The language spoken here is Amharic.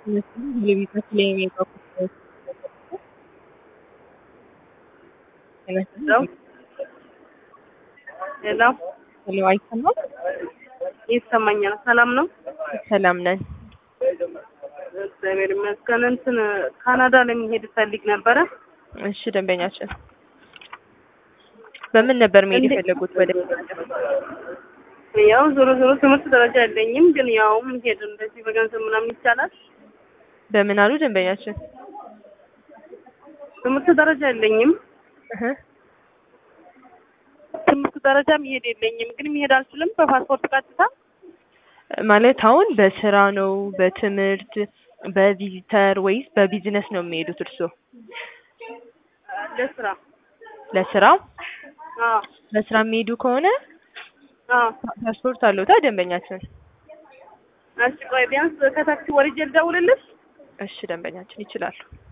የቤታችን ላይ የሚያውቁት ሄሎ ሄሎ ሄሎ፣ አይሰማም? ይሰማኛል። ሰላም ነው? ሰላም ነን። እግዚአብሔር ይመስገን። እንትን ካናዳ ለመሄድ ፈልግ ነበረ። እሺ፣ ደንበኛችን በምን ነበር መሄድ የፈለጉት? ወደ ያው ዞሮ ዞሮ ትምህርት ደረጃ የለኝም፣ ግን ያው መሄድ እንደዚህ በገንዘብ ምናምን ይቻላል? በምን አሉ ደንበኛችን? ትምህርት ደረጃ የለኝም። እህ ትምህርት ደረጃ መሄድ የለኝም፣ ግን መሄድ አልችልም። በፓስፖርት ቀጥታ ማለት አሁን በስራ ነው፣ በትምህርት፣ በቪዚተር ወይስ በቢዝነስ ነው የሚሄዱት እርስዎ? ለስራ። ለስራ? አዎ ለስራ የሚሄዱ ከሆነ አዎ። ፓስፖርት አለዎታ ደንበኛችን? እሺ ቆይ ቢያንስ ከታክሲ ወርጄ ልደውልልሽ? እሺ ደንበኛችን ይችላሉ።